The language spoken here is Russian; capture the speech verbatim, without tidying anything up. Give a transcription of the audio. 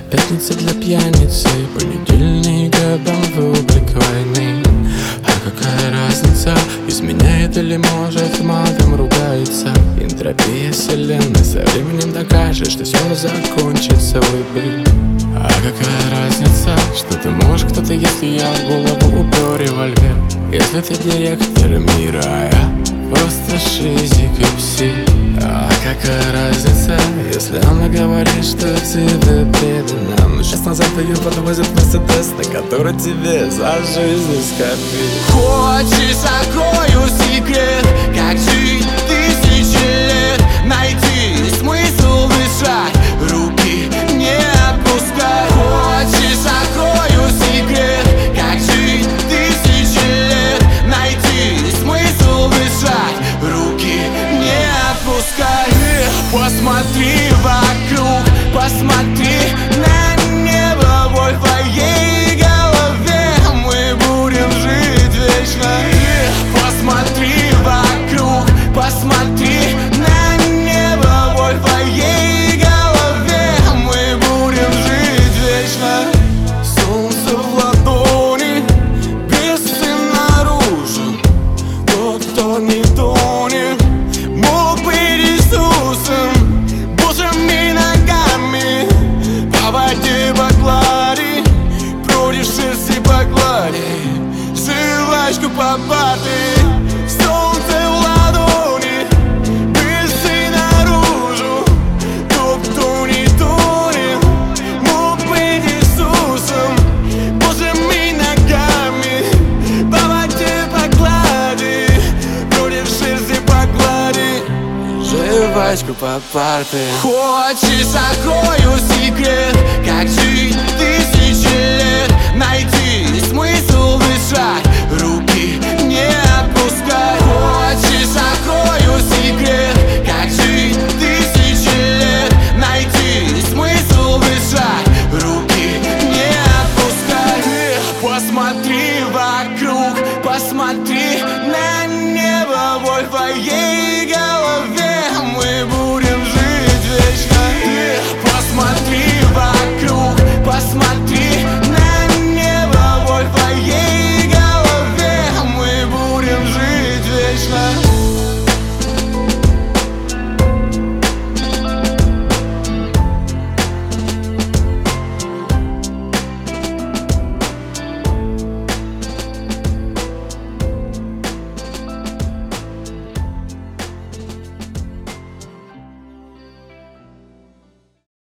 Пятница для пьяницы, понедельник годом в облик войны. А какая разница, изменяет или может матом ругается? Энтропия вселенной со временем докажет, что все закончится в убыль. А какая разница, что ты можешь кто-то, если я в голову упер револьвер? Если ты директор мира, а я просто шизик и пси. А какая разница, если она говорит, что тебе предана? Но час назад ее подвозят Мерседес, на который тебе за жизнь скорбит. Хочешь, открою секрет, как жить тысячи лет, найти смысл дышать, руки не отпускай. Хочешь, открою секрет, как жить тысячи лет, найти смысл дышать, руки не отпускай. Посмотри вокруг, посмотри на небо, боль в твоей голове, мы будем жить вечно. Посмотри вокруг, посмотри на небо, боль в твоей голове, мы будем жить вечно. Солнце в ладони, бесы наружу, тот, кто не тонет, мог быть Иисусом, божьими ногами по воде, по глади, против шерсти по глади, жвачку по парте. Солнце в ладони, бесы наружу, тот, кто не тонет, мог быть Иисусом, божьими ногами по воде, по глади, против шерсти по глади, жвачку по парте. Хочешь, открою секрет, как жить тысячи лет, найти смысл дышать, руки не отпускай. Хочешь, открою секрет, как жить тысячи лет, найти смысл дышать, руки не отпускай. Посмотри вокруг, посмотри на небо, боль в твоей голове, мы будем жить вечно. Посмотри вокруг, посмотри